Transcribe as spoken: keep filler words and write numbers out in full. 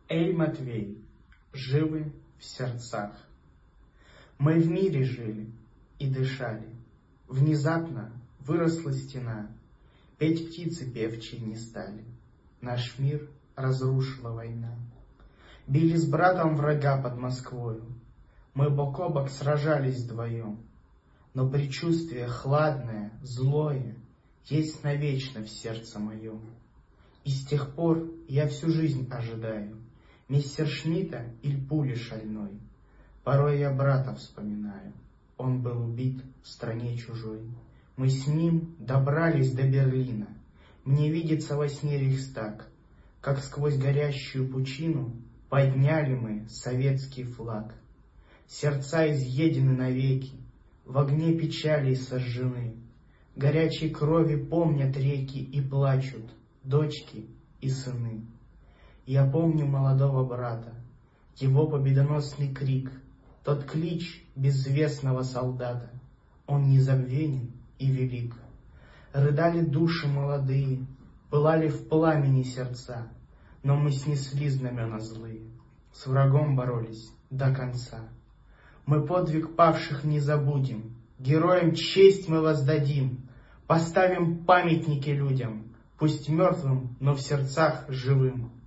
Эй, Матвей, живы в сердцах. Мы в мире жили и дышали. Внезапно выросла стена, петь птицы певчие не стали. Наш мир разрушила война. Били с братом врага под Москвою, мы бок о бок сражались вдвоем. Но предчувствие хладное, злое есть навечно в сердце моем. И с тех пор я всю жизнь ожидаю мессершмитта или пули шальной. Порой я брата вспоминаю, он был убит в стране чужой. Мы с ним добрались до Берлина. Мне видится во сне Рейхстаг, как сквозь горящую пучину подняли мы советский флаг. Сердца изъедены навеки, в огне печали сожжены. Горячей крови помнят реки и плачут дочки и сыны. Я помню молодого брата, его победоносный крик, тот клич безвестного солдата. Он незабвенен и велик. Рыдали души молодые, пылали в пламени сердца, но мы снесли знамена злые, с врагом боролись до конца. Мы подвиг павших не забудем, героям честь мы воздадим, поставим памятники людям, пусть мертвым, но в сердцах живым.